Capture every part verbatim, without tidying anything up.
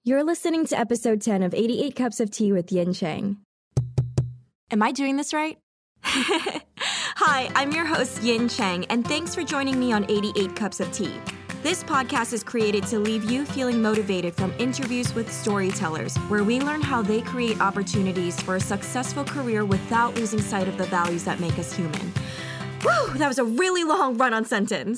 You're listening to episode ten of eighty-eight Cups of Tea with Yin Chang. Am I doing this right? Hi, I'm your host, Yin Chang, and thanks for joining me on eighty-eight Cups of Tea. This podcast is created to leave you feeling motivated from interviews with storytellers, where we learn how they create opportunities for a successful career without losing sight of the values that make us human. Whew, that was a really long run-on sentence.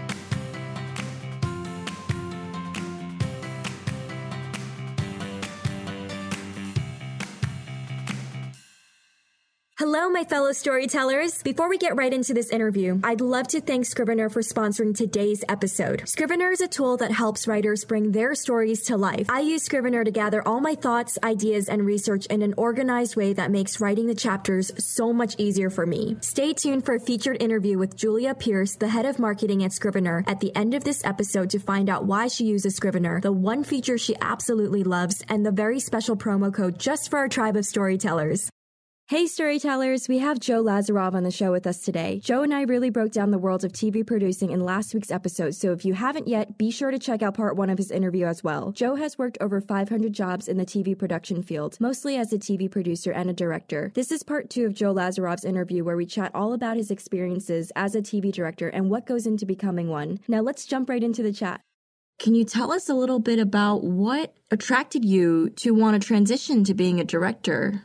Hello, my fellow storytellers. Before we get right into this interview, I'd love to thank Scrivener for sponsoring today's episode. Scrivener is a tool that helps writers bring their stories to life. I use Scrivener to gather all my thoughts, ideas, and research in an organized way that makes writing the chapters so much easier for me. Stay tuned for a featured interview with Julia Pierce, the head of marketing at Scrivener, at the end of this episode to find out why she uses Scrivener, the one feature she absolutely loves, and the very special promo code just for our tribe of storytellers. Hey storytellers, we have Joe Lazarov on the show with us today. Joe and I really broke down the world of T V producing in last week's episode, so if you haven't yet, be sure to check out part one of his interview as well. Joe has worked over five hundred jobs in the T V production field, mostly as a T V producer and a director. This is part two of Joe Lazarov's interview, where we chat all about his experiences as a T V director and what goes into becoming one. Now let's jump right into the chat. Can you tell us a little bit about what attracted you to want to transition to being a director?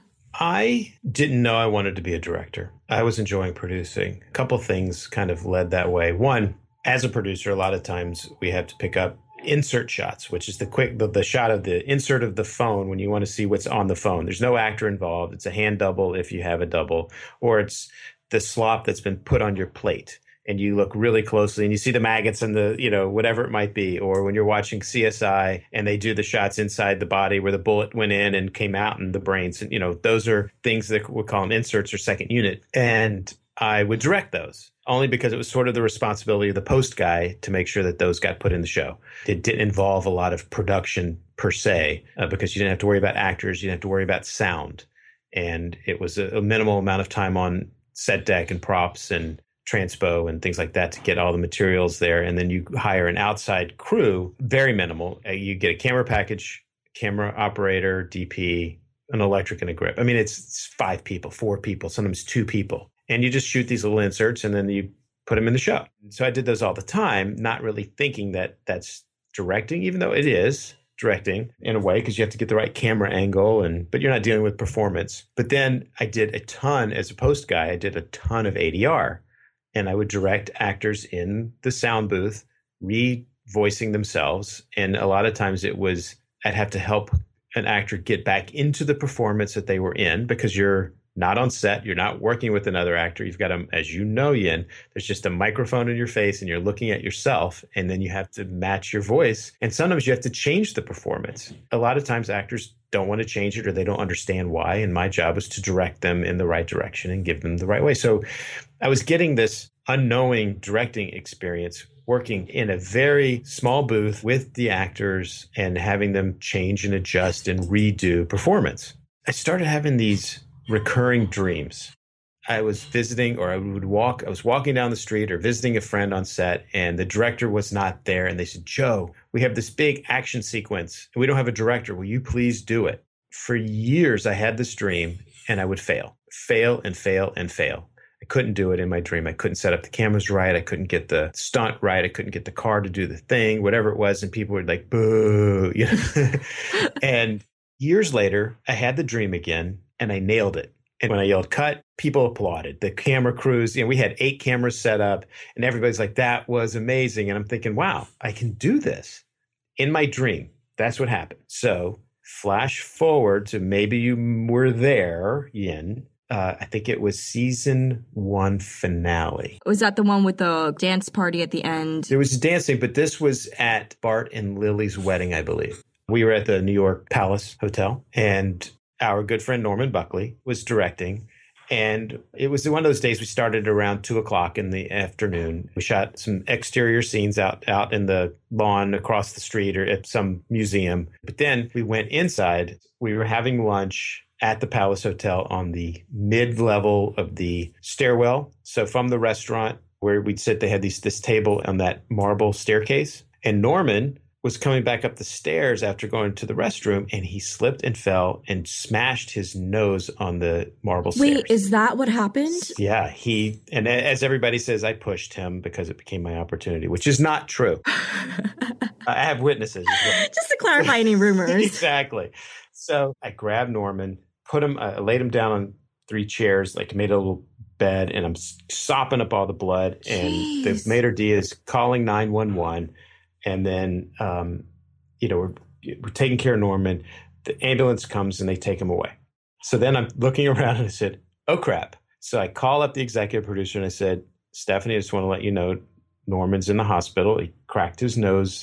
I didn't know I wanted to be a director. I was enjoying producing. A couple things kind of led that way. One, as a producer, a lot of times we have to pick up insert shots, which is the quick, the, the shot of the insert of the phone when you want to see what's on the phone. There's no actor involved. It's a hand double if you have a double, or it's the slop that's been put on your plate. And you look really closely and you see the maggots and the, you know, whatever it might be. Or when you're watching C S I and they do the shots inside the body where the bullet went in and came out in the brains. And, you know, those are things that we call them inserts or second unit. And I would direct those only because it was sort of the responsibility of the post guy to make sure that those got put in the show. It didn't involve a lot of production per se, uh, because you didn't have to worry about actors. You didn't have to worry about sound. And it was a, a minimal amount of time on set deck and props and transpo and things like that to get all the materials there. And then you hire an outside crew, very minimal. Uh, you get a camera package, camera operator, D P, an electric, and a grip. I mean, it's, it's five people, four people, sometimes two people. And you just shoot these little inserts and then you put them in the show. So I did those all the time, not really thinking that that's directing, even though it is directing in a way, because you have to get the right camera angle, and but you're not dealing with performance. But then I did a ton, as a post guy, I did a ton of A D R. And I would direct actors in the sound booth, re-voicing themselves. And a lot of times it was, I'd have to help an actor get back into the performance that they were in, because you're not on set. You're not working with another actor. You've got, a, as you know, Yin, there's just a microphone in your face and you're looking at yourself, and then you have to match your voice. And sometimes you have to change the performance. A lot of times actors don't want to change it, or they don't understand why. And my job was to direct them in the right direction and give them the right way. So I was getting this unknowing directing experience working in a very small booth with the actors and having them change and adjust and redo performance. I started having these recurring dreams. I was visiting, or I would walk, I was walking down the street or visiting a friend on set, and the director was not there. And they said, "Joe, we have this big action sequence and we don't have a director. Will you please do it?" For years, I had this dream and I would fail, fail and fail and fail. I couldn't do it in my dream. I couldn't set up the cameras right. I couldn't get the stunt right. I couldn't get the car to do the thing, whatever it was. And people were like, boo. You know? And years later, I had the dream again and I nailed it. And when I yelled cut, people applauded. The camera crews, you know, we had eight cameras set up and everybody's like, that was amazing. And I'm thinking, wow, I can do this in my dream. That's what happened. So flash forward to maybe you were there, Yin. Uh, I think it was season one finale. Was that the one with the dance party at the end? There was dancing, but this was at Bart and Lily's wedding, I believe. We were at the New York Palace Hotel, and our good friend Norman Buckley was directing. And it was one of those days we started around two o'clock in the afternoon. We shot some exterior scenes out, out in the lawn across the street or at some museum. But then we went inside. We were having lunch at the Palace Hotel on the mid-level of the stairwell. So from the restaurant where we'd sit, they had these, this table on that marble staircase. And Norman was coming back up the stairs after going to the restroom, and he slipped and fell and smashed his nose on the marble Wait, stairs. is that what happened? Yeah, he, and as everybody says, I pushed him because it became my opportunity, which is not true. I have witnesses as well. Just to clarify any rumors. Exactly. So I grabbed Norman, put him, I laid him down on three chairs, like made a little bed, and I'm sopping up all the blood. And Jeez. the maitre d' is calling nine one one. And then, um, you know, we're, we're taking care of Norman. The ambulance comes and they take him away. So then I'm looking around and I said, oh, crap. So I call up the executive producer and I said, Stephanie, I just want to let you know Norman's in the hospital. He cracked his nose.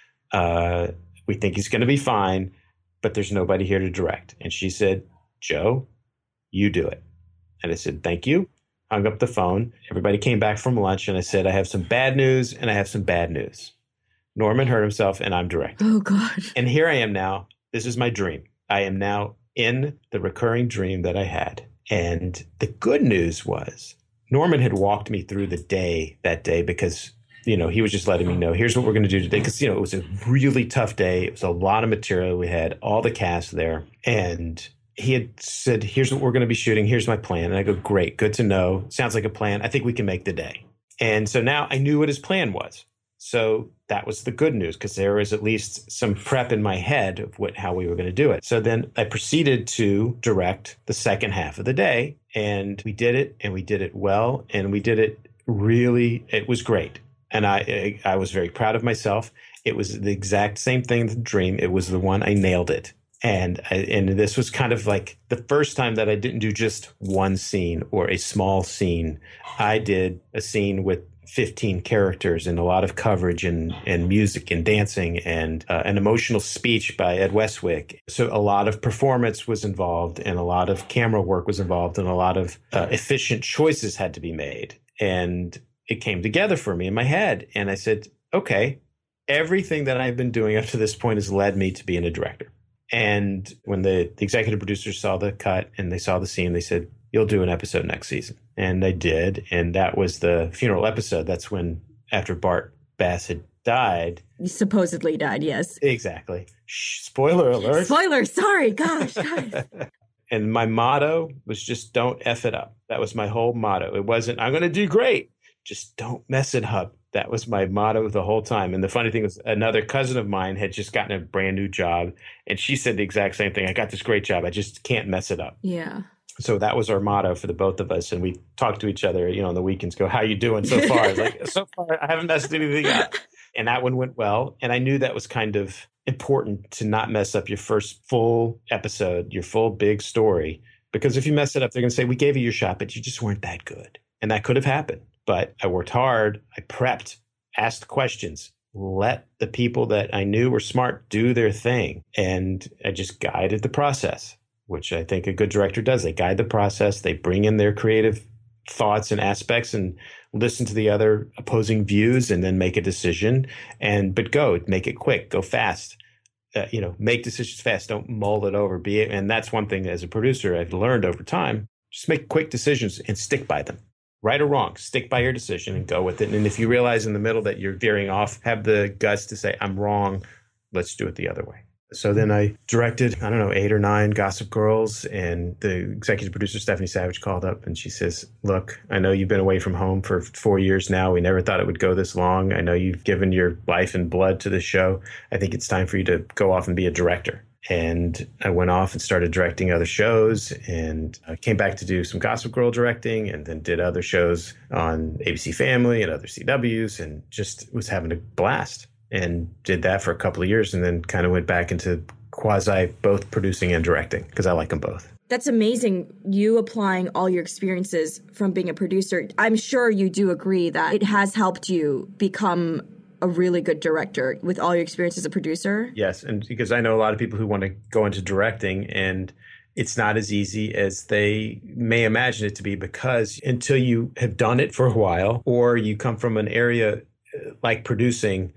Uh, we think he's going to be fine, but there's nobody here to direct. And she said, Joe, you do it. And I said, thank you. Hung up the phone. Everybody came back from lunch and I said, I have some bad news and I have some bad news. Norman hurt himself and I'm directing. Oh, God. And here I am now. This is my dream. I am now in the recurring dream that I had. And the good news was Norman had walked me through the day that day because, you know, he was just letting me know, here's what we're going to do today. Because, you know, it was a really tough day. It was a lot of material. We had all the cast there. And he had said, here's what we're going to be shooting. Here's my plan. And I go, great. Good to know. Sounds like a plan. I think we can make the day. And so now I knew what his plan was. So that was the good news because there was at least some prep in my head of what how we were going to do it. So then I proceeded to direct the second half of the day, and we did it, and we did it well, and we did it really. It was great, and I I, I was very proud of myself. It was the exact same thing, the dream. It was the one I nailed it, and I, and this was kind of like the first time that I didn't do just one scene or a small scene. I did a scene with fifteen characters and a lot of coverage and, and music and dancing and uh, an emotional speech by Ed Westwick. So a lot of performance was involved and a lot of camera work was involved and a lot of uh, efficient choices had to be made. And it came together for me in my head. And I said, okay, everything that I've been doing up to this point has led me to being a director. And when the, the executive producers saw the cut and they saw the scene, they said, you'll do an episode next season. And I did. And that was the funeral episode. That's when, after Bart Bass had died. He supposedly died, yes. Exactly. Shh, spoiler alert. Spoiler, sorry. Gosh, guys. And my motto was just don't F it up. That was my whole motto. It wasn't, I'm going to do great. Just don't mess it up. That was my motto the whole time. And the funny thing was another cousin of mine had just gotten a brand new job. And she said the exact same thing. I got this great job. I just can't mess it up. Yeah. So that was our motto for the both of us. And we talked to each other, you know, on the weekends, go, how you doing so far? I was like, so far, I haven't messed anything up. And that one went well. And I knew that was kind of important to not mess up your first full episode, your full big story. Because if you mess it up, they're going to say, we gave you your shot, but you just weren't that good. And that could have happened. But I worked hard. I prepped, asked questions, let the people that I knew were smart do their thing. And I just guided the process, which I think a good director does. They guide the process. They bring in their creative thoughts and aspects and listen to the other opposing views and then make a decision. And but go, make it quick, go fast. Uh, you know, make decisions fast. Don't mull it over. Be it, and that's one thing as a producer I've learned over time. Just make quick decisions and stick by them. Right or wrong, stick by your decision and go with it. And if you realize in the middle that you're veering off, have the guts to say, I'm wrong. Let's do it the other way. So then I directed, I don't know, eight or nine Gossip Girls, and the executive producer, Stephanie Savage, called up and she says, look, I know you've been away from home for four years now. We never thought it would go this long. I know you've given your life and blood to the show. I think it's time for you to go off and be a director. And I went off and started directing other shows and I came back to do some Gossip Girl directing and then did other shows on A B C Family and other C Ws and just was having a blast. And did that for a couple of years and then kind of went back into quasi both producing and directing because I like them both. That's amazing. You applying all your experiences from being a producer. I'm sure you do agree that it has helped you become a really good director with all your experience as a producer. Yes. And because I know a lot of people who want to go into directing and it's not as easy as they may imagine it to be because until you have done it for a while or you come from an area like producing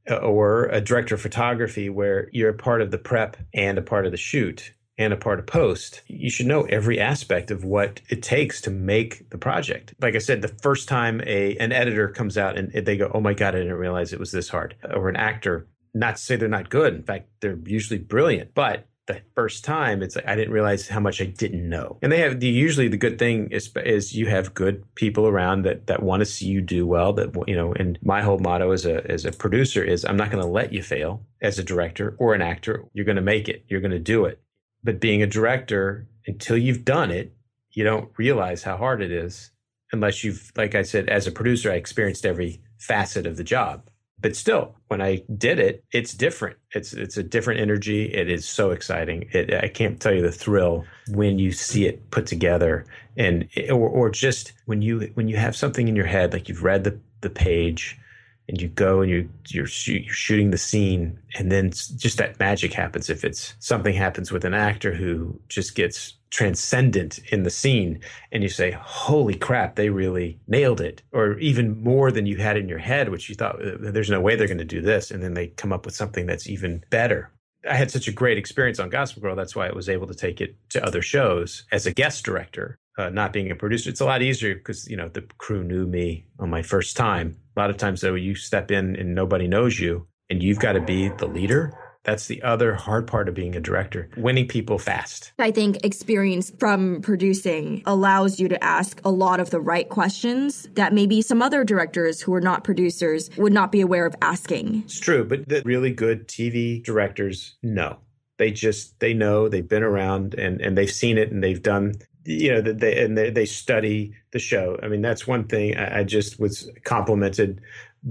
or a director of photography where you're a part of the prep and a part of the shoot and a part of post, you should know every aspect of what it takes to make the project. Like I said, the first time a an editor comes out and they go, oh my God, I didn't realize it was this hard. Or an actor Not to say they're not good. In fact, they're usually brilliant. But the first time, it's like I didn't realize how much I didn't know. And they have the, usually the good thing is is you have good people around that that want to see you do well. That you know, and my whole motto as a as a producer is I'm not going to let you fail as a director or an actor. You're going to make it. You're going to do it. But being a director, until you've done it, you don't realize how hard it is unless you've, like I said, as a producer, I experienced every facet of the job. But still, when I did it, it's different. It's it's a different energy. It is so exciting. It, I can't tell you the thrill when you see it put together, and or, or just when you when you have something in your head, like you've read the, the page, and you go and you you're, shoot, you're shooting the scene, and then just that magic happens. If it's something happens with an actor who just gets transcendent in the scene, and you say, holy crap, they really nailed it, or even more than you had in your head, which you thought there's no way they're going to do this, and then they come up with something that's even better. I had such a great experience on Gossip Girl. That's why I was able to take it to other shows as a guest director, uh, not being a producer. It's a lot easier because, you know, the crew knew me on my first time. A lot of times, though, you step in and nobody knows you, and you've got to be the leader. That's the other hard part of being a director, winning people fast. I think experience from producing allows you to ask a lot of the right questions that maybe some other directors who are not producers would not be aware of asking. It's true, but the really good T V directors know. They just, they know, they've been around and, and they've seen it and they've done, you know, they, and they, they study the show. I mean, that's one thing I, I just was complimented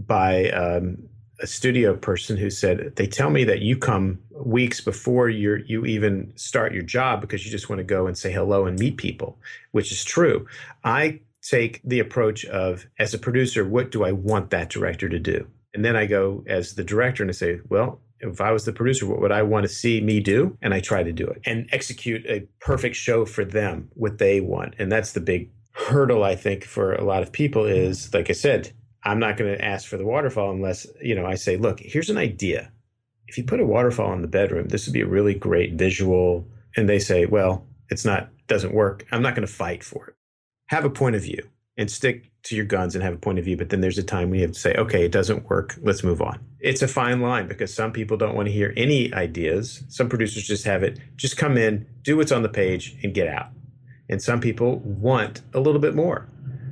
by um, a studio person who said, they tell me that you come weeks before you're, you even start your job because you just want to go and say hello and meet people, which is true. I take the approach of, as a producer, what do I want that director to do? And then I go as the director and I say, well, if I was the producer, what would I want to see me do? And I try to do it and execute a perfect show for them, what they want. And that's the big hurdle, I think, for a lot of people is, like I said, I'm not going to ask for the waterfall unless, you know, I say, look, here's an idea. If you put a waterfall in the bedroom, this would be a really great visual. And they say, well, it's not, doesn't work. I'm not going to fight for it. Have a point of view and stick to your guns and have a point of view. But then there's a time when you have to say, okay, it doesn't work. Let's move on. It's a fine line because some people don't want to hear any ideas. Some producers just have it, just come in, do what's on the page and get out. And some people want a little bit more.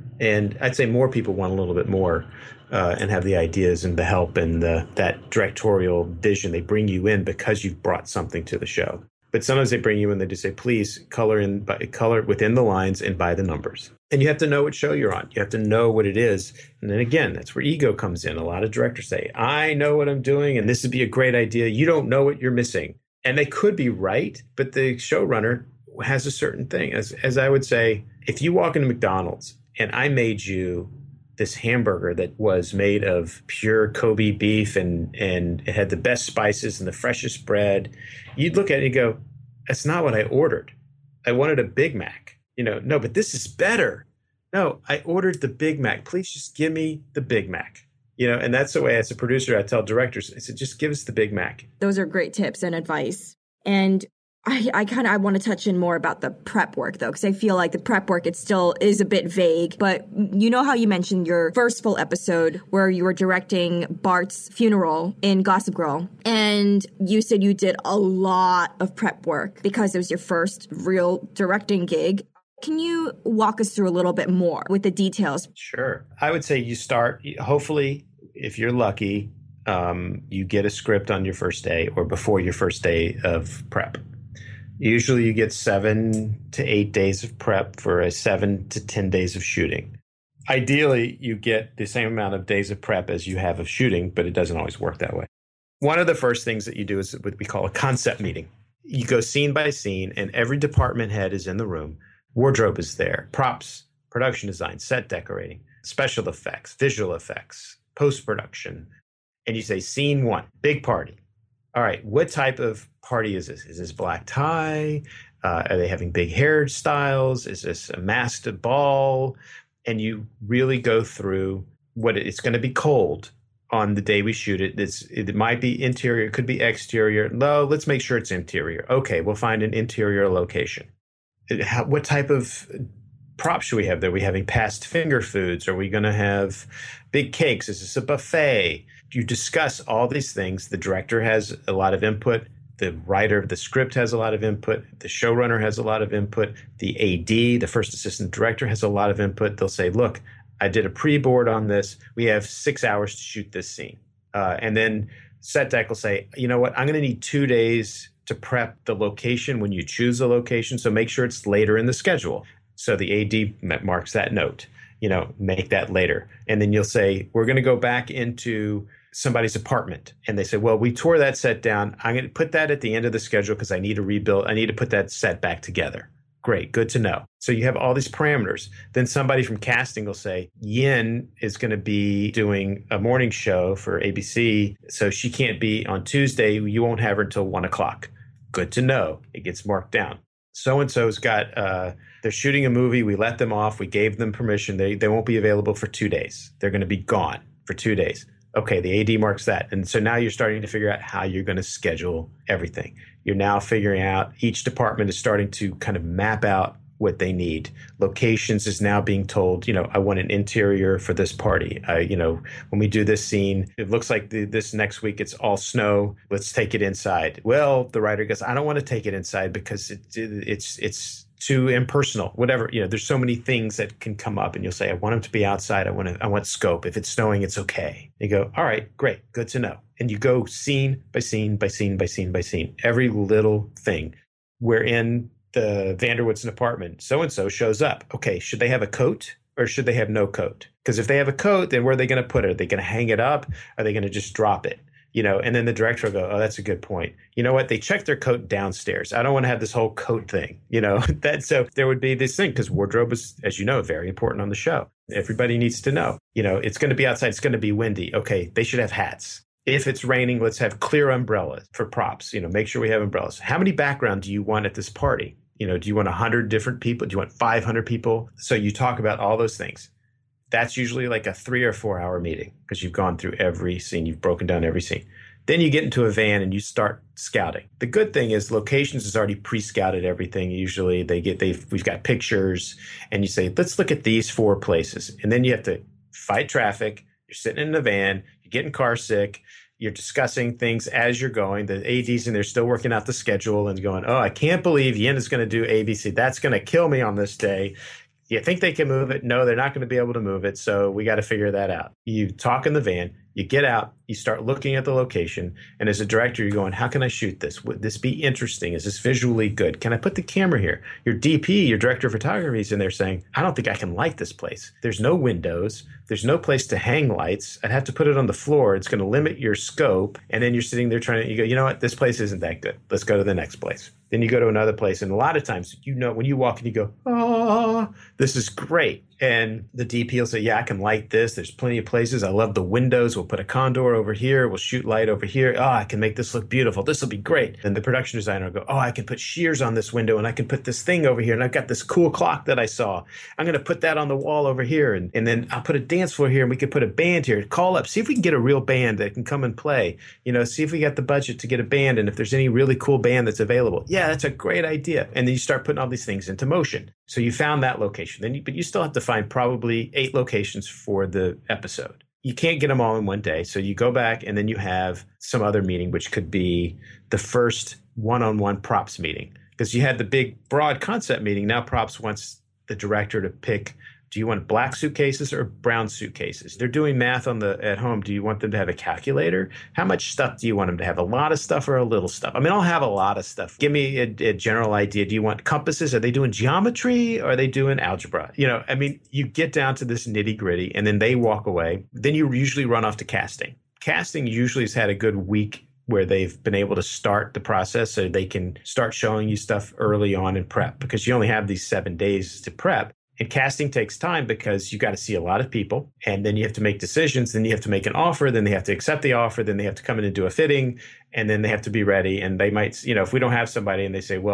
And I'd say more people want a little bit more uh, and have the ideas and the help and the, that directorial vision. They bring you in because you've brought something to the show. But sometimes they bring you in, they just say, please color in, by, color within the lines and by the numbers. And you have to know what show you're on. You have to know what it is. And then again, that's where ego comes in. A lot of directors say, I know what I'm doing and this would be a great idea. You don't know what you're missing. And they could be right, but the showrunner has a certain thing. As, as I would say, if you walk into McDonald's, and I made you this hamburger that was made of pure Kobe beef and, and it had the best spices and the freshest bread. You'd look at it and go, that's not what I ordered. I wanted a Big Mac. You know, no, but this is better. No, I ordered the Big Mac. Please just give me the Big Mac. You know, and that's the way as a producer, I tell directors, I said, just give us the Big Mac. Those are great tips and advice. And I, I kind of I want to touch in more about the prep work, though, because I feel like the prep work, it still is a bit vague. But you know how you mentioned your first full episode where you were directing Bart's funeral in Gossip Girl. And you said you did a lot of prep work because it was your first real directing gig. Can you walk us through a little bit more with the details? Sure. I would say you start, hopefully, if you're lucky, um, you get a script on your first day or before your first day of prep. Usually you get seven to eight days of prep for a seven to ten days of shooting. Ideally, you get the same amount of days of prep as you have of shooting, but it doesn't always work that way. One of the first things that you do is what we call a concept meeting. You go scene by scene, and every department head is in the room. Wardrobe is there, props, production design, set decorating, special effects, visual effects, post-production. And you say, scene one, big party. All right, what type of party is this? Is this black tie? Uh, are they having big hairstyles? Is this a masked ball? And you really go through what it, it's going to be cold on the day we shoot it. It's, it might be interior, it could be exterior. No, let's make sure it's interior. Okay, we'll find an interior location. It, how, what type of props should we have there? Are we having past finger foods? Are we going to have big cakes? Is this a buffet? You discuss all these things. The director has a lot of input. The writer of the script has a lot of input. The showrunner has a lot of input. The A D, the first assistant director, has a lot of input. They'll say, look, I did a pre-board on this. We have six hours to shoot this scene. Uh, and then set deck will say, you know what, I'm going to need two days to prep the location when you choose the location. So make sure it's later in the schedule. So the A D marks that note, you know, make that later. And then you'll say, we're going to go back into somebody's apartment. And they say, well, we tore that set down. I'm going to put that at the end of the schedule because I need to rebuild. I need to put that set back together. Great. Good to know. So you have all these parameters. Then somebody from casting will say, Yin is going to be doing a morning show for A B C. So she can't be on Tuesday. You won't have her until one o'clock. Good to know. It gets marked down. So-and-so's got, uh, they're shooting a movie. We let them off. We gave them permission. They, they won't be available for two days. They're going to be gone for two days. Okay, the A D marks that. And so now you're starting to figure out how you're going to schedule everything. You're now figuring out each department is starting to kind of map out what they need. Locations is now being told, you know, I want an interior for this party. I, you know, when we do this scene, it looks like the, this next week it's all snow. Let's take it inside. Well, the writer goes, I don't want to take it inside because it, it, it's it's too impersonal. Whatever, you know, there's so many things that can come up, and you'll say, I want them to be outside. I want to, I want scope. If it's snowing, it's okay. You go, all right, great, good to know. And you go scene by scene by scene by scene by scene, every little thing. We're in the Vanderwoodson apartment. So-and-so shows up. Okay, should they have a coat or should they have no coat? Because if they have a coat, then where are they going to put it? Are they going to hang it up? Are they going to just drop it? You know, and then the director will go, oh, that's a good point. You know what? They check their coat downstairs. I don't want to have this whole coat thing, you know, that so there would be this thing because wardrobe is, as you know, very important on the show. Everybody needs to know, you know, it's going to be outside. It's going to be windy. Okay, they should have hats. If it's raining, let's have clear umbrellas for props. You know, make sure we have umbrellas. How many background do you want at this party? You know, do you want one hundred different people? Do you want five hundred people? So you talk about all those things. That's usually like a three or four hour meeting because you've gone through every scene. You've broken down every scene. Then you get into a van and you start scouting. The good thing is Locations has already pre-scouted everything. Usually they get, they've, we've got pictures and you say, let's look at these four places. And then you have to fight traffic. You're sitting in the van, you're getting car sick. You're discussing things as you're going. The A Ds and they're still working out the schedule and going, oh, I can't believe Yin is going to do A B C. That's going to kill me on this day. You think they can move it? No, they're not going to be able to move it. So we got to figure that out. You talk in the van, you get out, you start looking at the location. And as a director, you're going, how can I shoot this? Would this be interesting? Is this visually good? Can I put the camera here? Your D P, your director of photography is in there saying, I don't think I can light this place. There's no windows. There's no place to hang lights. I'd have to put it on the floor. It's going to limit your scope. And then you're sitting there trying to, you go, you know what? This place isn't that good. Let's go to the next place. Then you go to another place. And a lot of times, you know, when you walk and you go, oh, this is great. And the D P will say, yeah, I can light this. There's plenty of places. I love the windows. We'll put a condor over here. We'll shoot light over here. Oh, I can make this look beautiful. This will be great. And the production designer will go, oh, I can put shears on this window and I can put this thing over here. And I've got this cool clock that I saw. I'm going to put that on the wall over here. And, and then I'll put a dance floor here and we could put a band here. Call up. See if we can get a real band that can come and play. You know, see if we got the budget to get a band and if there's any really cool band that's available. Yeah, that's a great idea. And then you start putting all these things into motion. So you found that location. Then you, but you still have to find probably eight locations for the episode. You can't get them all in one day. So you go back and then you have some other meeting, which could be the first one-on-one props meeting. Because you had the big broad concept meeting. Now props wants the director to pick, do you want black suitcases or brown suitcases? They're doing math on the at home. Do you want them to have a calculator? How much stuff do you want them to have? A lot of stuff or a little stuff? I mean, I'll have a lot of stuff. Give me a, a general idea. Do you want compasses? Are they doing geometry or are they doing algebra? You know, I mean, you get down to this nitty gritty and then they walk away. Then you usually run off to casting. Casting usually has had a good week where they've been able to start the process so they can start showing you stuff early on in prep because you only have these seven days to prep. And casting takes time because you got to see a lot of people and then you have to make decisions. Then you have to make an offer. Then they have to accept the offer. Then they have to come in and do a fitting and then they have to be ready. And they might, you know, if we don't have somebody and they say, well,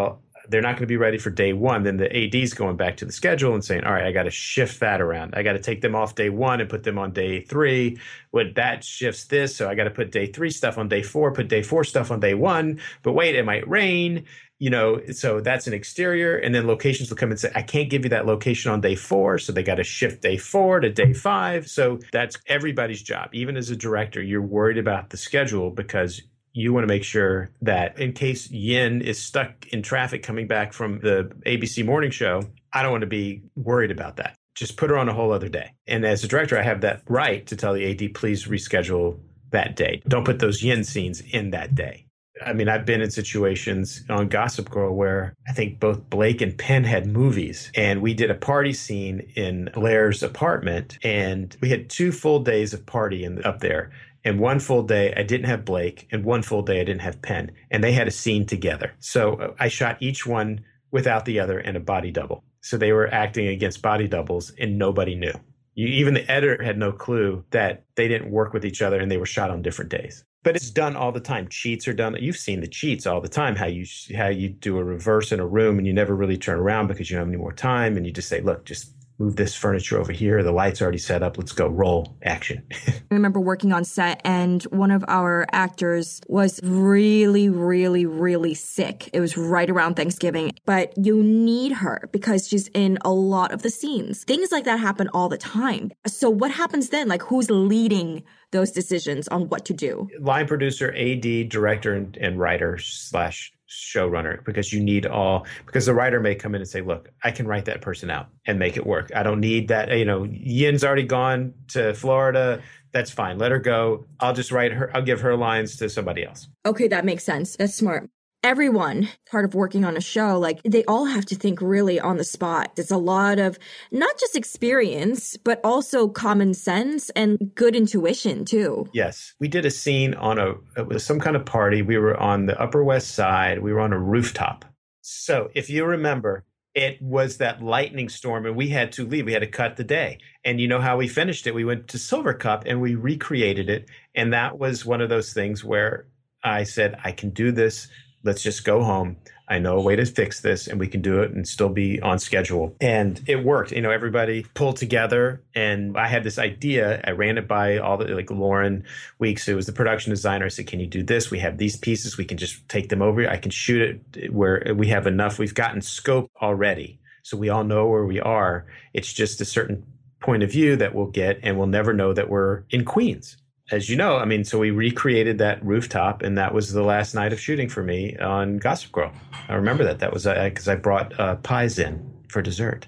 they're not going to be ready for day one. Then the A D's going back to the schedule and saying, all right, I got to shift that around. I got to take them off day one and put them on day three. What that shifts this. So I got to put day three stuff on day four, put day four stuff on day one. But wait, it might rain. You know, so that's an exterior. And then locations will come and say, I can't give you that location on day four. So they got to shift day four to day five. So that's everybody's job. Even as a director, you're worried about the schedule because you want to make sure that in case Yin is stuck in traffic coming back from the A B C morning show, I don't want to be worried about that. Just put her on a whole other day. And as a director, I have that right to tell the A D, please reschedule that day. Don't put those Yin scenes in that day. I mean, I've been in situations on Gossip Girl where I think both Blake and Penn had movies, and we did a party scene in Blair's apartment, and we had two full days of party in, up there. And one full day, I didn't have Blake, and one full day, I didn't have Penn. And they had a scene together. So I shot each one without the other and a body double. So they were acting against body doubles, and nobody knew. You, even the editor had no clue that they didn't work with each other, and they were shot on different days. But it's done all the time. Cheats are done. You've seen the cheats all the time, how you how you do a reverse in a room, and you never really turn around because you don't have any more time, and you just say, look, just move this furniture over here. The light's already set up. Let's go. Roll. Action. I remember working on set, and one of our actors was really, really, really sick. It was right around Thanksgiving, but you need her because she's in a lot of the scenes. Things like that happen all the time. So what happens then? Like, who's leading those decisions on what to do? Line producer, A D, director, and, and writer slash showrunner, because you need all, because the writer may come in and say, look, I can write that person out and make it work. I don't need that. You know, Yin's already gone to Florida. That's fine. Let her go. I'll just write her. I'll give her lines to somebody else. Okay, that makes sense. That's smart. Everyone, part of working on a show, like they all have to think really on the spot. It's a lot of not just experience, but also common sense and good intuition too. Yes. We did a scene on a, it was some kind of party. We were on the Upper West Side. We were on a rooftop. So if you remember, it was that lightning storm and we had to leave. We had to cut the day. And you know how we finished it? We went to Silver Cup and we recreated it. And that was one of those things where I said, I can do this. Let's just go home. I know a way to fix this and we can do it and still be on schedule. And it worked. You know, everybody pulled together and I had this idea. I ran it by all the, like Lauren Weeks, who was the production designer. I said, can you do this? We have these pieces. We can just take them over. I can shoot it where we have enough. We've gotten scope already. So we all know where we are. It's just a certain point of view that we'll get and we'll never know that we're in Queens. As you know, I mean, so we recreated that rooftop, and that was the last night of shooting for me on Gossip Girl. I remember that. That was because uh, I brought uh, pies in for dessert.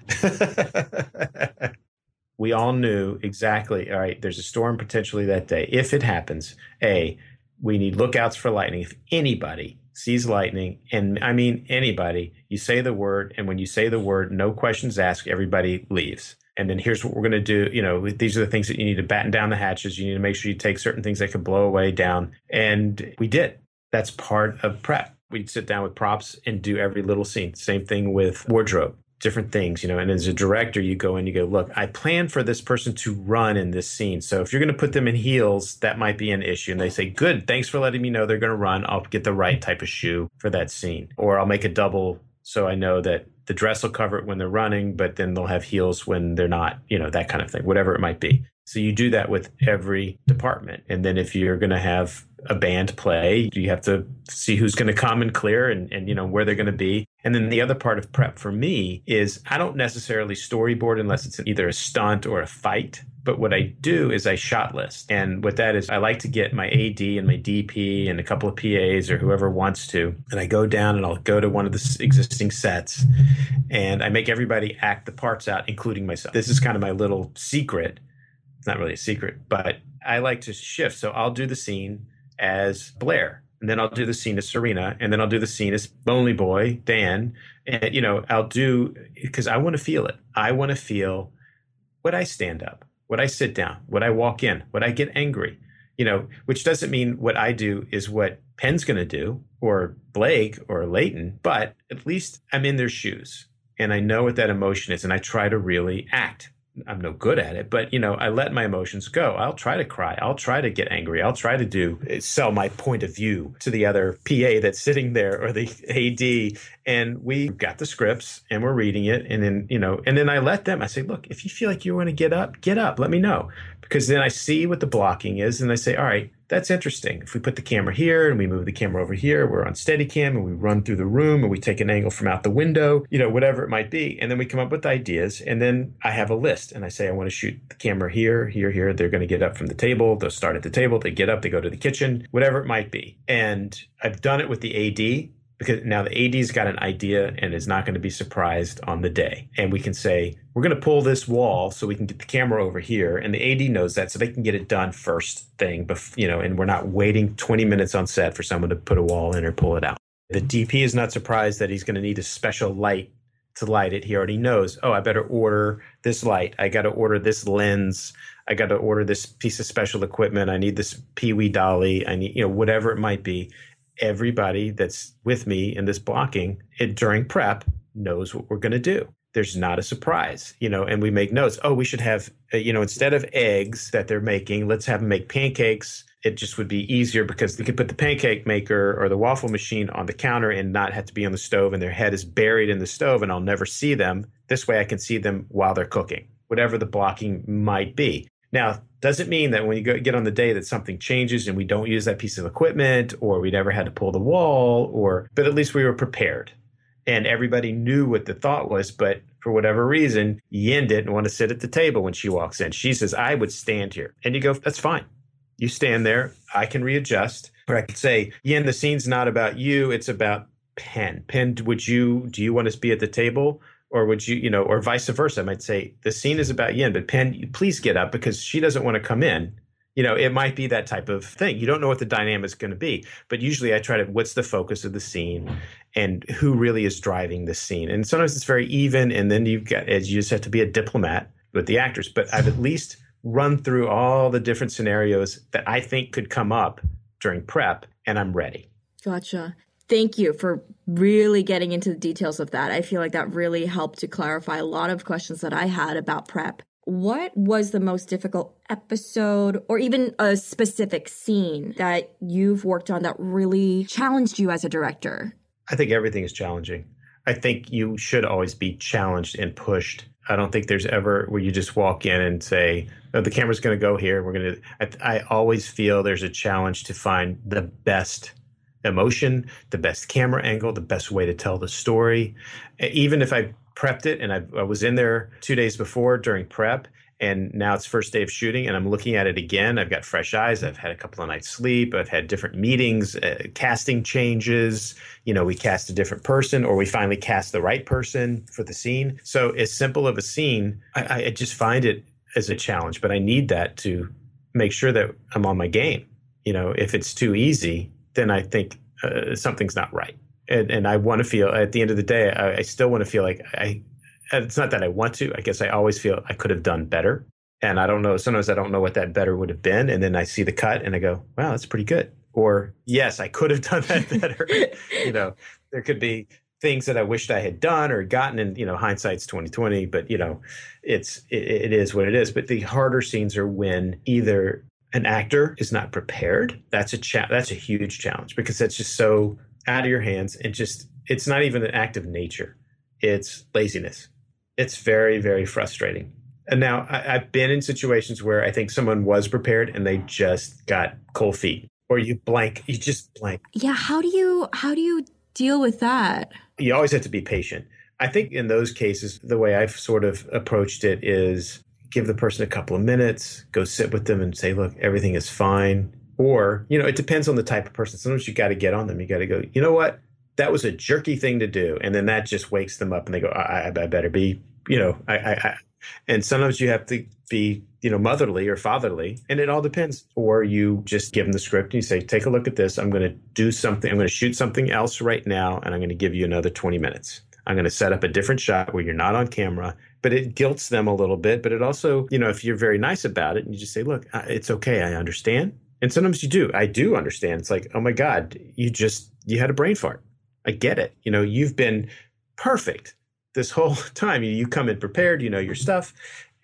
We all knew exactly, all right, there's a storm potentially that day. If it happens, A, we need lookouts for lightning. If anybody sees lightning, and I mean anybody, you say the word, and when you say the word, no questions asked, everybody leaves. And then here's what we're going to do. You know, these are the things that you need to batten down the hatches. You need to make sure you take certain things that could blow away down. And we did. That's part of prep. We'd sit down with props and do every little scene. Same thing with wardrobe, different things, you know. And as a director, you go in, you go, look, I planned for this person to run in this scene. So if you're going to put them in heels, that might be an issue. And they say, good, thanks for letting me know they're going to run. I'll get the right type of shoe for that scene. Or I'll make a double so I know that the dress will cover it when they're running, but then they'll have heels when they're not, you know, that kind of thing, whatever it might be. So you do that with every department. And then if you're going to have a band play, you have to see who's going to come and clear and, and, you know, where they're going to be. And then the other part of prep for me is I don't necessarily storyboard unless it's either a stunt or a fight. But what I do is I shot list. And what that is, I like to get my A D and my D P and a couple of P As or whoever wants to. And I go down and I'll go to one of the existing sets and I make everybody act the parts out, including myself. This is kind of my little secret. It's not really a secret, but I like to shift. So I'll do the scene as Blair. And then I'll do the scene as Serena. And then I'll do the scene as Lonely Boy, Dan. And, you know, I'll do, because I want to feel it. I want to feel, would I stand up? Would I sit down? Would I walk in? Would I get angry? You know, which doesn't mean what I do is what Penn's going to do or Blake or Leighton, but at least I'm in their shoes and I know what that emotion is and I try to really act I'm no good at it, but you know, I let my emotions go. I'll try to cry. I'll try to get angry. I'll try to do sell my point of view to the other P A that's sitting there or the A D. And we got the scripts and we're reading it. And then, you know, and then I let them, I say, look, if you feel like you want to get up, get up, let me know. Because then I see what the blocking is and I say, all right, that's interesting. If we put the camera here and we move the camera over here, we're on Steadicam and we run through the room and we take an angle from out the window, you know, whatever it might be. And then we come up with ideas. And then I have a list and I say, I want to shoot the camera here, here, here. They're going to get up from the table. They'll start at the table. They get up, they go to the kitchen, whatever it might be. And I've done it with the A D. Because now the A D's got an idea and is not going to be surprised on the day. And we can say, we're going to pull this wall so we can get the camera over here. And the A D knows that so they can get it done first thing, bef- you know, and we're not waiting twenty minutes on set for someone to put a wall in or pull it out. The D P is not surprised that he's going to need a special light to light it. He already knows, oh, I better order this light. I got to order this lens. I got to order this piece of special equipment. I need this Pee-wee dolly. I need, you know, whatever it might be. Everybody that's with me in this blocking it during prep knows what we're going to do. There's not a surprise, you know, and we make notes. Oh, we should have, uh, you know, instead of eggs that they're making, let's have them make pancakes. It just would be easier because we could put the pancake maker or the waffle machine on the counter and not have to be on the stove and their head is buried in the stove and I'll never see them. This way I can see them while they're cooking, whatever the blocking might be. Now, doesn't mean that when you go, get on the day that something changes and we don't use that piece of equipment or we never had to pull the wall or, but at least we were prepared and everybody knew what the thought was. But for whatever reason, Yin didn't want to sit at the table when she walks in. She says, I would stand here. And you go, that's fine. You stand there. I can readjust. Or I could say, Yin, the scene's not about you. It's about Penn. Penn, would you, do you want to be at the table? Or would you, you know, or vice versa? I might say the scene is about Yin, but Penn, please get up because she doesn't want to come in. You know, it might be that type of thing. You don't know what the dynamic is going to be, but usually I try to, what's the focus of the scene and who really is driving the scene? And sometimes it's very even. And then you've got, as you just have to be a diplomat with the actors, but I've at least run through all the different scenarios that I think could come up during prep and I'm ready. Gotcha. Thank you for really getting into the details of that. I feel like that really helped to clarify a lot of questions that I had about prep. What was the most difficult episode or even a specific scene that you've worked on that really challenged you as a director? I think everything is challenging. I think you should always be challenged and pushed. I don't think there's ever where you just walk in and say, oh, the camera's going to go here. We're going to, I, I always feel there's a challenge to find the best emotion, the best camera angle, the best way to tell the story. Even if I prepped it and I, I was in there two days before during prep and now it's first day of shooting and I'm looking at it again, I've got fresh eyes. I've had a couple of nights sleep. I've had different meetings, uh, casting changes. You know, we cast a different person or we finally cast the right person for the scene. So as simple of a scene, I, I just find it as a challenge, but I need that to make sure that I'm on my game. You know, if it's too easy, then I think uh, something's not right. And, and I want to feel, at the end of the day, I, I still want to feel like I, it's not that I want to, I guess I always feel I could have done better. And I don't know, sometimes I don't know what that better would have been. And then I see the cut and I go, wow, that's pretty good. Or yes, I could have done that better. You know, there could be things that I wished I had done or gotten, and, you know, hindsight's twenty twenty, but you know, it's, it, it is what it is. But the harder scenes are when either an actor is not prepared. That's a cha- that's a huge challenge because that's just so out of your hands and just, it's not even an act of nature. It's laziness. It's very, very frustrating. And now I, I've been in situations where I think someone was prepared and they just got cold feet or you blank, you just blank. Yeah. How do you, how do you deal with that? You always have to be patient. I think in those cases, the way I've sort of approached it is give the person a couple of minutes, go sit with them and say, look, everything is fine. Or, you know, it depends on the type of person. Sometimes you got to get on them. You got to go, you know what? That was a jerky thing to do. And then that just wakes them up and they go, I, I, I better be, you know, I, I, I, and sometimes you have to be, you know, motherly or fatherly, and it all depends. Or you just give them the script and you say, take a look at this. I'm going to do something. I'm going to shoot something else right now. And I'm going to give you another twenty minutes. I'm going to set up a different shot where you're not on camera, but it guilts them a little bit. But it also, you know, if you're very nice about it and you just say, look, it's okay. I understand. And sometimes you do. I do understand. It's like, oh my God, you just, you had a brain fart. I get it. You know, you've been perfect this whole time. You, you come in prepared, you know your stuff.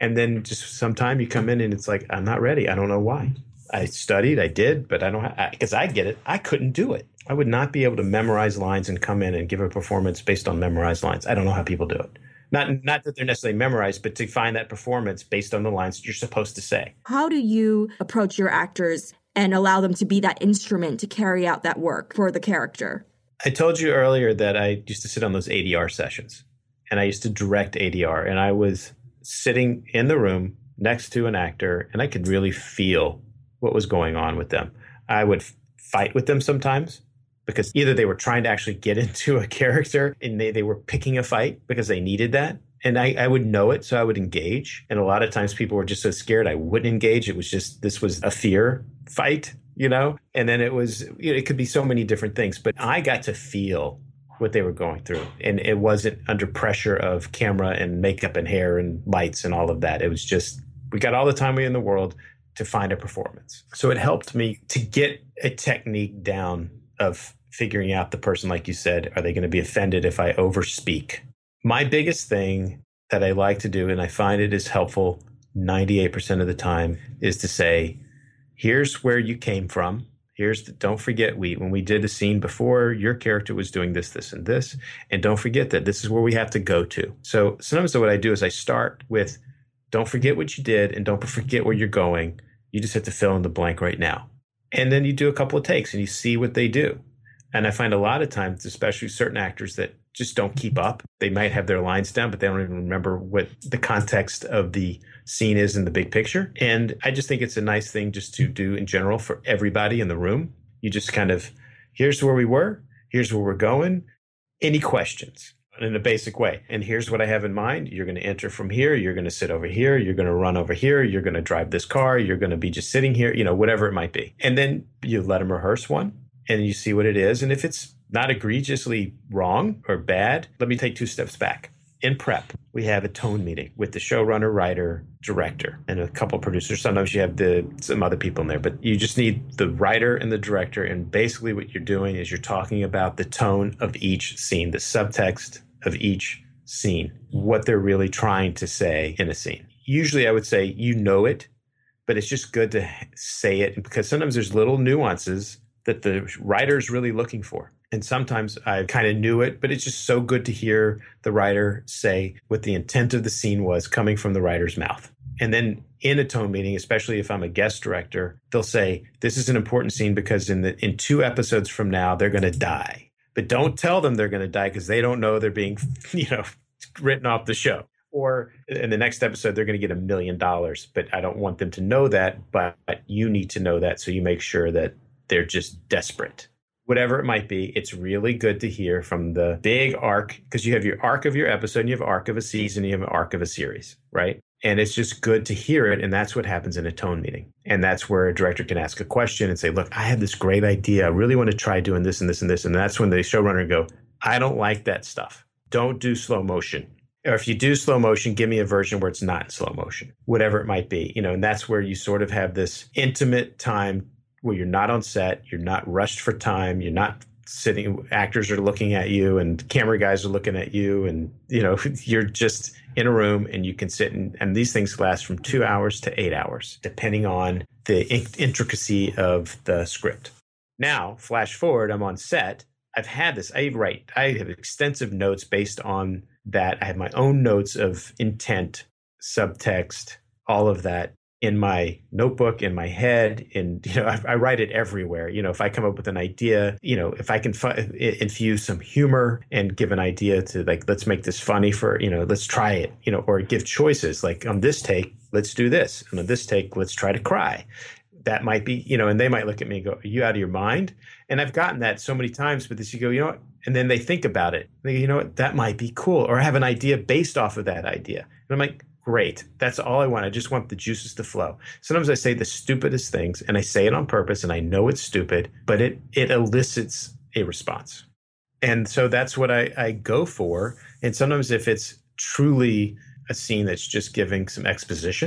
And then just sometime you come in and it's like, I'm not ready. I don't know why. I studied, I did, but I don't, because I, I get it. I couldn't do it. I would not be able to memorize lines and come in and give a performance based on memorized lines. I don't know how people do it. Not, not that they're necessarily memorized, but to find that performance based on the lines that you're supposed to say. How do you approach your actors and allow them to be that instrument to carry out that work for the character? I told you earlier that I used to sit on those A D R sessions, and I used to direct A D R, and I was sitting in the room next to an actor, and I could really feel what was going on with them. I would f- fight with them sometimes because either they were trying to actually get into a character and they, they were picking a fight because they needed that. And I, I would know it, so I would engage. And a lot of times people were just so scared I wouldn't engage. It was just, this was a fear fight, you know? And then it was, you know, it could be so many different things. But I got to feel what they were going through. And it wasn't under pressure of camera and makeup and hair and lights and all of that. It was just, we got all the time in the world to find a performance. So it helped me to get a technique down of figuring out the person, like you said, are they going to be offended if I overspeak? My biggest thing that I like to do, and I find it is helpful ninety-eight percent of the time, is to say, here's where you came from. Here's the, don't forget, we when we did a scene before, your character was doing this, this, and this. And don't forget that this is where we have to go to. So sometimes what I do is I start with, don't forget what you did and don't forget where you're going. You just have to fill in the blank right now. And then you do a couple of takes and you see what they do. And I find a lot of times, especially certain actors that just don't keep up, they might have their lines down, but they don't even remember what the context of the scene is in the big picture. And I just think it's a nice thing just to do in general for everybody in the room. You just kind of, here's where we were, here's where we're going. Any questions? In a basic way. And here's what I have in mind. You're going to enter from here. You're going to sit over here. You're going to run over here. You're going to drive this car. You're going to be just sitting here, you know, whatever it might be. And then you let them rehearse one and you see what it is. And if it's not egregiously wrong or bad, let me take two steps back. In prep, we have a tone meeting with the showrunner, writer, director, and a couple of producers. Sometimes you have the some other people in there, but you just need the writer and the director. And basically what you're doing is you're talking about the tone of each scene, the subtext of each scene, what they're really trying to say in a scene. Usually I would say, you know it, but it's just good to say it because sometimes there's little nuances that the writer's really looking for. And sometimes I kind of knew it, but it's just so good to hear the writer say what the intent of the scene was coming from the writer's mouth. And then in a tone meeting, especially if I'm a guest director, they'll say, this is an important scene because in the in two episodes from now, they're going to die. But don't tell them they're going to die because they don't know they're being, you know, written off the show. Or in the next episode, they're going to get a million dollars. But I don't want them to know that. But you need to know that. So you make sure that they're just desperate. Whatever it might be, it's really good to hear from the big arc because you have your arc of your episode and you have arc of a season, you have an arc of a series, right? And it's just good to hear it. And that's what happens in a tone meeting. And that's where a director can ask a question and say, look, I have this great idea. I really want to try doing this and this and this. And that's when the showrunner go, I don't like that stuff. Don't do slow motion. Or if you do slow motion, give me a version where it's not in slow motion, whatever it might be. You know, and that's where you sort of have this intimate time where you're not on set, you're not rushed for time, you're not sitting, actors are looking at you and camera guys are looking at you and, you know, you're just in a room and you can sit and, and these things last from two hours to eight hours, depending on the in- intricacy of the script. Now, flash forward, I'm on set. I've had this, I write, I have extensive notes based on that. I have my own notes of intent, subtext, all of that in my notebook, in my head, and, you know, I, I write it everywhere. You know, if I come up with an idea, you know, if I can f- infuse some humor and give an idea to like, let's make this funny for, you know, let's try it, you know, or give choices like on this take, let's do this. And on this take, let's try to cry. That might be, you know, and they might look at me and go, are you out of your mind? And I've gotten that so many times, but this, you go, you know what? And then they think about it. They go, you know what? That might be cool. Or I have an idea based off of that idea. And I'm like, great. That's all I want. I just want the juices to flow. Sometimes I say the stupidest things and I say it on purpose and I know it's stupid, but it it elicits a response. And so that's what I, I go for. And sometimes if it's truly a scene that's just giving some exposition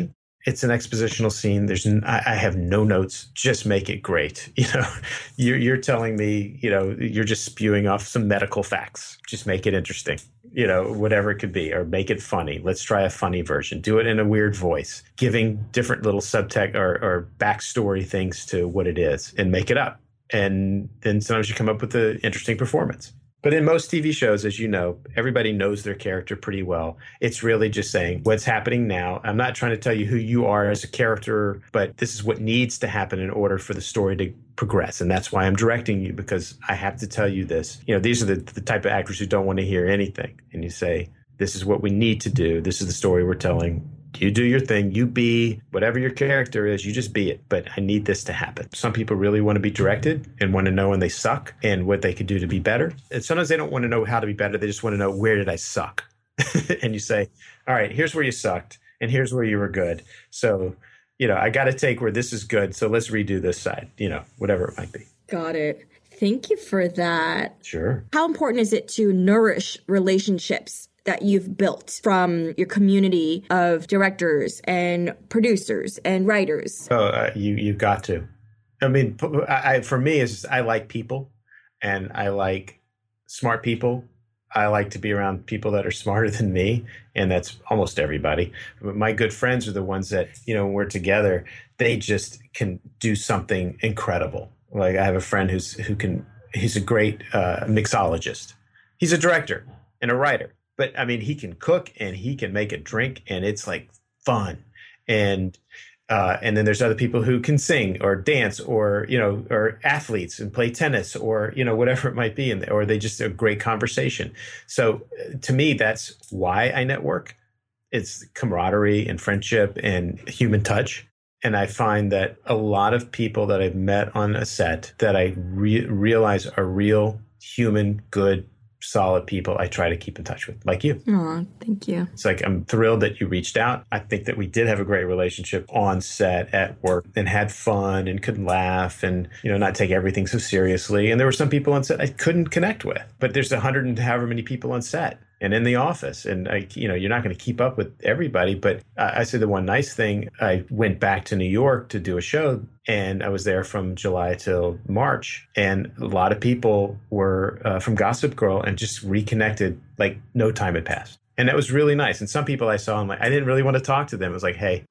it's an expositional scene. There's, n- I, I have no notes. Just make it great. You know, you're, you're telling me, you know, you're just spewing off some medical facts. Just make it interesting. You know, whatever it could be, or make it funny. Let's try a funny version. Do it in a weird voice, giving different little subtext or, or backstory things to what it is, and make it up. And then sometimes you come up with an interesting performance. But in most T V shows, as you know, everybody knows their character pretty well. It's really just saying what's happening now. I'm not trying to tell you who you are as a character, but this is what needs to happen in order for the story to progress. And that's why I'm directing you, because I have to tell you this. You know, these are the, the type of actors who don't want to hear anything. And you say, this is what we need to do. This is the story we're telling. You do your thing. You be whatever your character is. You just be it. But I need this to happen. Some people really want to be directed and want to know when they suck and what they could do to be better. And sometimes they don't want to know how to be better. They just want to know, where did I suck? And you say, all right, here's where you sucked and here's where you were good. So, you know, I got to take where this is good. So let's redo this side, you know, whatever it might be. Got it. Thank you for that. Sure. How important is it to nourish relationships that you've built from your community of directors and producers and writers? Oh, uh, you, you've got to. I mean, I, for me, it's just, I like people, and I like smart people. I like to be around people that are smarter than me, and that's almost everybody. But my good friends are the ones that, you know, when we're together, they just can do something incredible. Like, I have a friend who's who can, he's a great uh, mixologist. He's a director and a writer. But I mean, he can cook and he can make a drink, and it's like fun. And uh, and then there's other people who can sing or dance, or, you know, or athletes and play tennis, or, you know, whatever it might be. And or they just a great conversation. So to me, that's why I network. It's camaraderie and friendship and human touch. And I find that a lot of people that I've met on a set that I re- realize are real, human, good, solid people I try to keep in touch with, like you. Oh, thank you. It's like, I'm thrilled that you reached out. I think that we did have a great relationship on set, at work, and had fun and could laugh and, you know, not take everything so seriously. And there were some people on set I couldn't connect with, but there's a hundred and however many people on set and in the office. And I, you know, you're not going to keep up with everybody. But I, I say the one nice thing, I went back to New York to do a show, and I was there from July till March. And a lot of people were uh, from Gossip Girl, and just reconnected like no time had passed. And that was really nice. And some people I saw, I'm like, I didn't really want to talk to them. It was like, hey.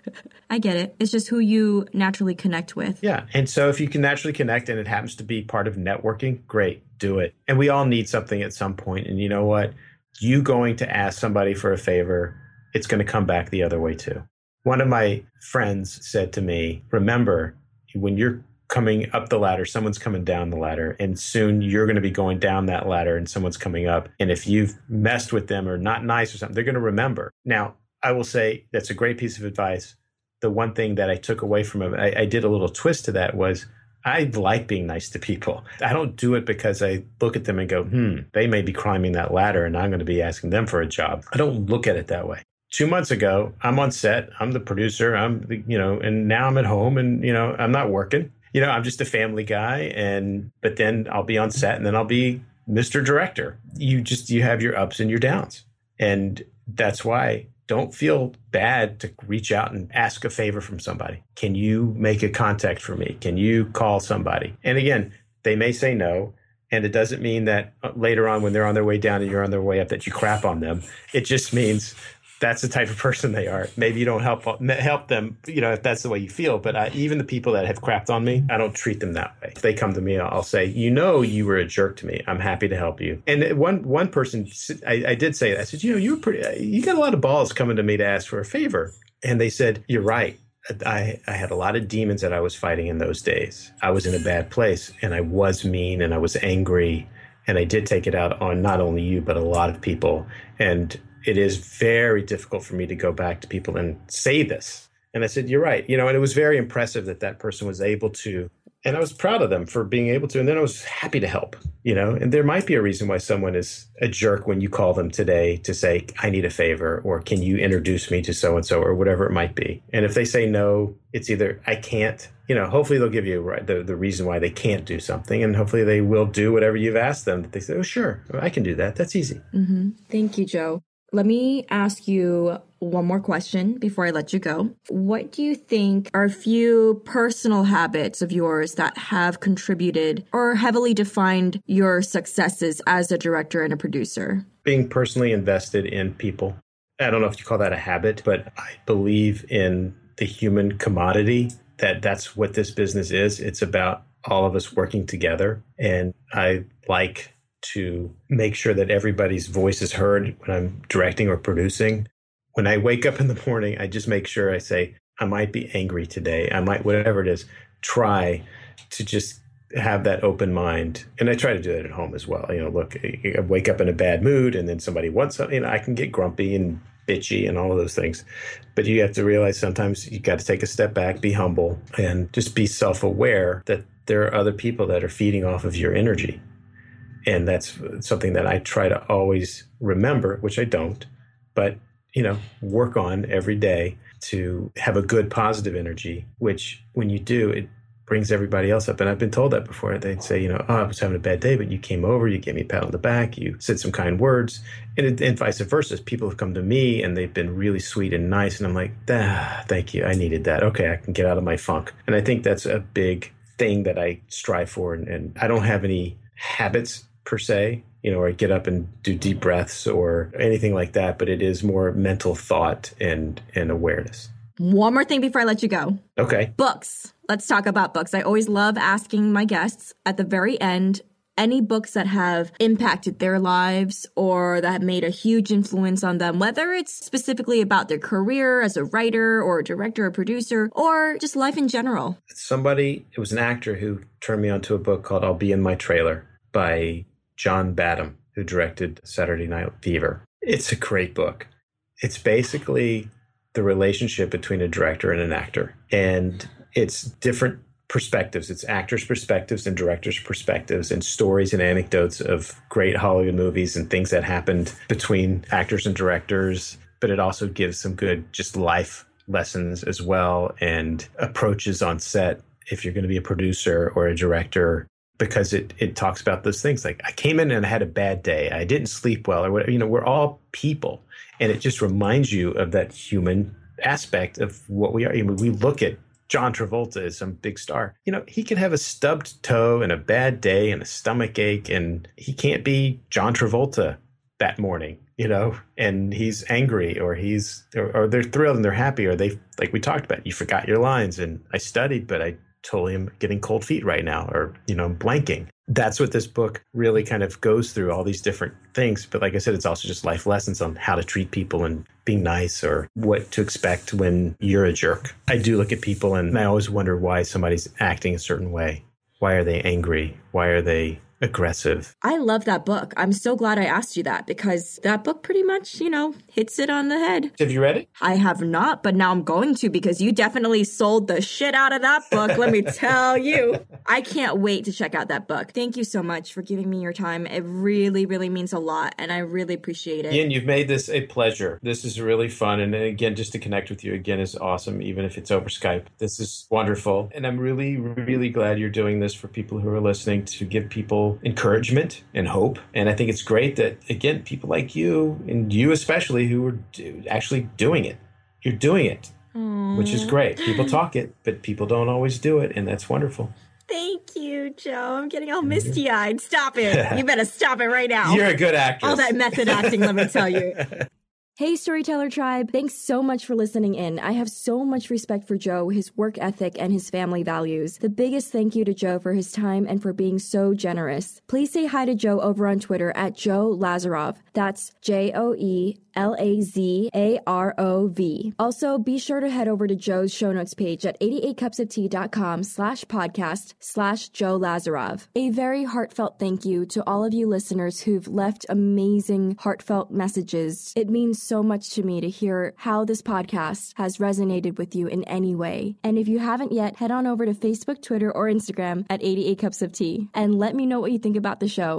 I get it. It's just who you naturally connect with. Yeah. And so if you can naturally connect and it happens to be part of networking, great, do it. And we all need something at some point. And you know what? You going to ask somebody for a favor, it's going to come back the other way too. One of my friends said to me, remember, when you're coming up the ladder, someone's coming down the ladder, and soon you're going to be going down that ladder and someone's coming up. And if you've messed with them or not nice or something, they're going to remember. Now, I will say that's a great piece of advice. The one thing that I took away from it, I, I did a little twist to that, was I like being nice to people. I don't do it because I look at them and go, hmm, they may be climbing that ladder and I'm going to be asking them for a job. I don't look at it that way. Two months ago, I'm on set, I'm the producer, I'm, the, you know, and now I'm at home and, you know, I'm not working. You know, I'm just a family guy, and, but then I'll be on set and then I'll be Mister Director. You just, you have your ups and your downs. And that's why don't feel bad to reach out and ask a favor from somebody. Can you make a contact for me? Can you call somebody? And again, they may say no. And it doesn't mean that later on when they're on their way down and you're on their way up that you crap on them. It just means that's the type of person they are. Maybe you don't help help them, you know, if that's the way you feel. But I, even the people that have crapped on me, I don't treat them that way. If they come to me, I'll say, you know, you were a jerk to me. I'm happy to help you. And one one person, I, I did say, I said, you know, you were pretty, you got a lot of balls coming to me to ask for a favor. And they said, you're right. I, I had a lot of demons that I was fighting in those days. I was in a bad place, and I was mean, and I was angry, and I did take it out on not only you, but a lot of people. And it is very difficult for me to go back to people and say this. And I said, you're right. You know, and it was very impressive that that person was able to, and I was proud of them for being able to. And then I was happy to help, you know, and there might be a reason why someone is a jerk when you call them today to say, I need a favor, or can you introduce me to so-and-so, or whatever it might be. And if they say no, it's either I can't, you know, hopefully they'll give you the, the reason why they can't do something. And hopefully they will do whatever you've asked them. That they say, oh, sure, I can do that. That's easy. Mm-hmm. Thank you, Joe. Let me ask you one more question before I let you go. What do you think are a few personal habits of yours that have contributed or heavily defined your successes as a director and a producer? Being personally invested in people. I don't know if you call that a habit, but I believe in the human commodity, that that's what this business is. It's about all of us working together. And I like to make sure that everybody's voice is heard when I'm directing or producing. When I wake up in the morning, I just make sure I say, I might be angry today. I might, whatever it is, try to just have that open mind. And I try to do that at home as well. You know, look, I wake up in a bad mood and then somebody wants something, you know, I can get grumpy and bitchy and all of those things. But you have to realize sometimes you got to take a step back, be humble, and just be self-aware that there are other people that are feeding off of your energy. And that's something that I try to always remember, which I don't, but, you know, work on every day to have a good positive energy, which when you do, it brings everybody else up. And I've been told that before. They'd say, you know, oh, I was having a bad day, but you came over, you gave me a pat on the back, you said some kind words, and, it, and vice versa. People have come to me and they've been really sweet and nice. And I'm like, ah, thank you. I needed that. Okay, I can get out of my funk. And I think that's a big thing that I strive for. And, and I don't have any habits per se, you know, or I get up and do deep breaths or anything like that, but it is more mental thought and, and awareness. One more thing before I let you go. Okay. Books. Let's talk about books. I always love asking my guests at the very end, any books that have impacted their lives or that have made a huge influence on them, whether it's specifically about their career as a writer or a director or producer, or just life in general. Somebody, it was an actor who turned me onto a book called I'll Be in My Trailer by John Badham, who directed Saturday Night Fever. It's a great book. It's basically the relationship between a director and an actor. And it's different perspectives. It's actors' perspectives and directors' perspectives and stories and anecdotes of great Hollywood movies and things that happened between actors and directors. But it also gives some good just life lessons as well and approaches on set if you're going to be a producer or a director, because it it talks about those things. Like, I came in and I had a bad day. I didn't sleep well or whatever. You know, we're all people. And it just reminds you of that human aspect of what we are. I mean, we look at John Travolta as some big star. You know, he could have a stubbed toe and a bad day and a stomach ache, and he can't be John Travolta that morning, you know, and he's angry or he's, or, or they're thrilled and they're happy, or they, like we talked about, you forgot your lines and I studied, but I totally am getting cold feet right now, or, you know, blanking. That's what this book really kind of goes through, all these different things. But like I said, it's also just life lessons on how to treat people and being nice, or what to expect when you're a jerk. I do look at people and I always wonder why somebody's acting a certain way. Why are they angry? Why are they aggressive? I love that book. I'm so glad I asked you that, because that book pretty much, you know, hits it on the head. Have you read it? I have not, but now I'm going to, because you definitely sold the shit out of that book. Let me tell you. I can't wait to check out that book. Thank you so much for giving me your time. It really, really means a lot, and I really appreciate it. Ian, you've made this a pleasure. This is really fun. And again, just to connect with you again is awesome, even if it's over Skype. This is wonderful. And I'm really, really glad you're doing this for people who are listening, to give people encouragement and hope. And I think it's great that, again, people like you, and you especially, who are do, actually doing it. You're doing it, Aww. Which is great. People talk it, but people don't always do it. And that's wonderful. Thank you, Joe. I'm getting all misty-eyed. Stop it. You better stop it right now. You're a good actress. All that method acting, let me tell you. Hey, Storyteller Tribe. Thanks so much for listening in. I have so much respect for Joe, his work ethic, and his family values. The biggest thank you to Joe for his time and for being so generous. Please say hi to Joe over on Twitter at Joe Lazarov. That's J O E L A Z A R O V. Also, be sure to head over to Joe's show notes page at eighty-eight cups of tea dot com slash podcast slash Joe Lazarov. A very heartfelt thank you to all of you listeners who've left amazing, heartfelt messages. It means so much to me to hear how this podcast has resonated with you in any way. And if you haven't yet, head on over to Facebook, Twitter, or Instagram at eighty-eight cups of tea and let me know what you think about the show.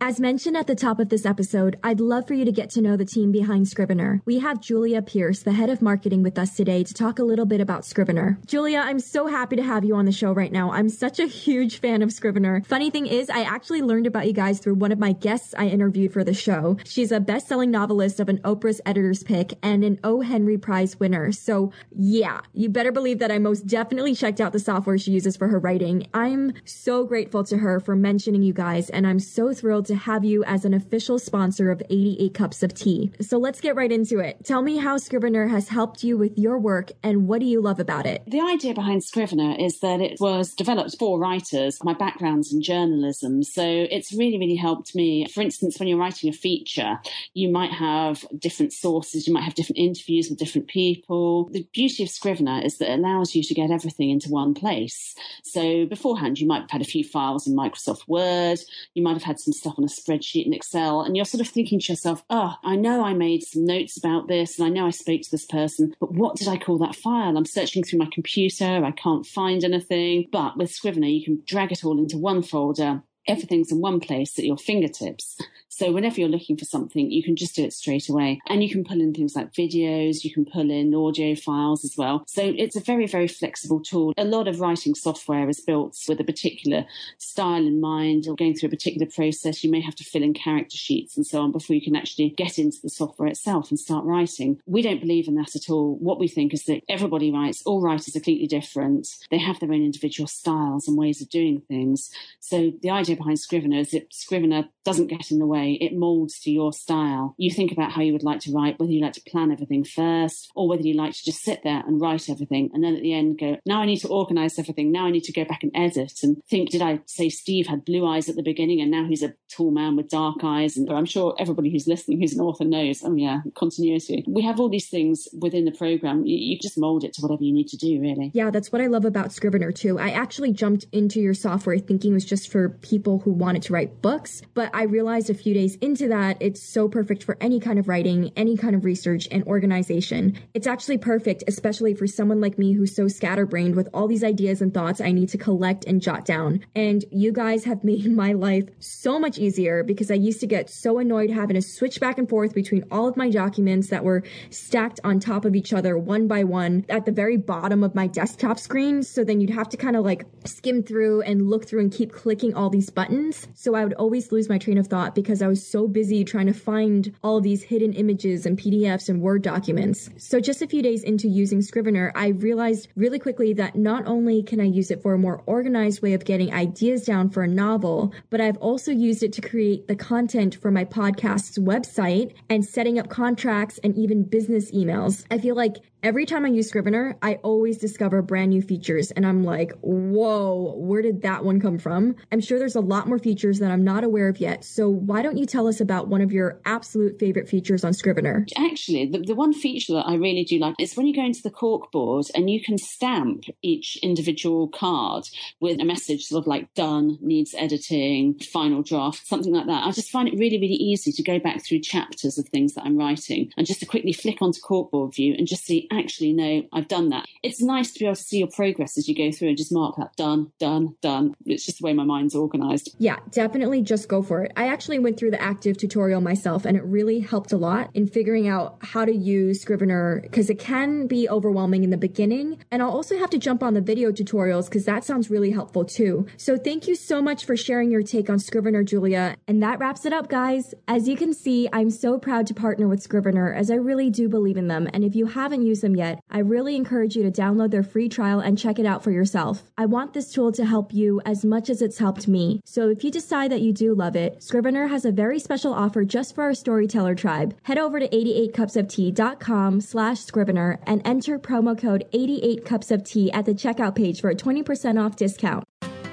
As mentioned at the top of this episode, I'd love for you to get to know the team behind Scrivener. We have Julia Pierce, the head of marketing, with us today to talk a little bit about Scrivener. Julia, I'm so happy to have you on the show right now. I'm such a huge fan of Scrivener. Funny thing is, I actually learned about you guys through one of my guests I interviewed for the show. She's a best-selling novelist of an Oprah's Editor's Pick and an O. Henry Prize winner. So yeah, you better believe that I most definitely checked out the software she uses for her writing. I'm so grateful to her for mentioning you guys, and I'm so thrilled to to have you as an official sponsor of eighty-eight Cups of Tea. So let's get right into it. Tell me how Scrivener has helped you with your work and what do you love about it? The idea behind Scrivener is that it was developed for writers. My background's in journalism, so it's really, really helped me. For instance, when you're writing a feature, you might have different sources, you might have different interviews with different people. The beauty of Scrivener is that it allows you to get everything into one place. So beforehand, you might have had a few files in Microsoft Word, you might have had some stuff on a spreadsheet in Excel, and you're sort of thinking to yourself, oh, I know I made some notes about this, and I know I spoke to this person, but what did I call that file? I'm searching through my computer, I can't find anything. But with Scrivener, you can drag it all into one folder. Everything's in one place at your fingertips. So whenever you're looking for something, you can just do it straight away. And you can pull in things like videos, you can pull in audio files as well. So it's a very, very flexible tool. A lot of writing software is built with a particular style in mind, or going through a particular process. You may have to fill in character sheets and so on before you can actually get into the software itself and start writing. We don't believe in that at all. What we think is that everybody writes, all writers are completely different. They have their own individual styles and ways of doing things. So the idea behind Scrivener is that Scrivener doesn't get in the way. It molds to your style. You think about how you would like to write, whether you like to plan everything first or whether you like to just sit there and write everything and then at the end go, now I need to organise everything. Now I need to go back and edit and think, did I say Steve had blue eyes at the beginning and now he's a tall man with dark eyes? And I'm sure everybody who's listening who's an author knows, oh yeah, continuity. We have all these things within the programme. You, you just mould it to whatever you need to do, really. Yeah, that's what I love about Scrivener too. I actually jumped into your software thinking it was just for people who wanted to write books, but I realized a few days into that, it's so perfect for any kind of writing, any kind of research and organization. It's actually perfect, especially for someone like me who's so scatterbrained with all these ideas and thoughts I need to collect and jot down. And you guys have made my life so much easier because I used to get so annoyed having to switch back and forth between all of my documents that were stacked on top of each other one by one at the very bottom of my desktop screen. So then you'd have to kind of like skim through and look through and keep clicking all these buttons. So I would always lose my train of thought because I was so busy trying to find all of these hidden images and P D Fs and Word documents. So just a few days into using Scrivener, I realized really quickly that not only can I use it for a more organized way of getting ideas down for a novel, but I've also used it to create the content for my podcast's website and setting up contracts and even business emails. I feel like every time I use Scrivener, I always discover brand new features and I'm like, whoa, where did that one come from? I'm sure there's a lot more features that I'm not aware of yet. So why don't you tell us about one of your absolute favorite features on Scrivener? Actually, the, the one feature that I really do like is when you go into the corkboard and you can stamp each individual card with a message sort of like done, needs editing, final draft, something like that. I just find it really, really easy to go back through chapters of things that I'm writing and just to quickly flick onto corkboard view and just see, actually, no, I've done that. It's nice to be able to see your progress as you go through and just mark that done, done, done. It's just the way my mind's organised. Yeah, definitely just go for it. I actually went through the active tutorial myself and it really helped a lot in figuring out how to use Scrivener because it can be overwhelming in the beginning. And I'll also have to jump on the video tutorials because that sounds really helpful too. So thank you so much for sharing your take on Scrivener, Julia. And that wraps it up, guys. As you can see, I'm so proud to partner with Scrivener as I really do believe in them. And if you haven't used them yet, I really encourage you to download their free trial and check it out for yourself. I want this tool to help you as much as it's helped me. So if you decide that you do love it, Scrivener has a very special offer just for our Storyteller tribe. Head over to eighty-eight cups of tea dot com slash Scrivener and enter promo code eighty-eight cups of tea at the checkout page for a twenty percent off discount.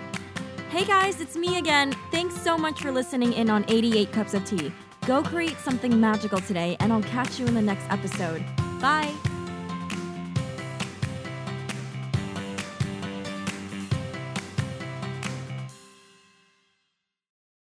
Hey guys, it's me again. Thanks so much for listening in on eighty-eight Cups of Tea. Go create something magical today, and I'll catch you in the next episode. Bye!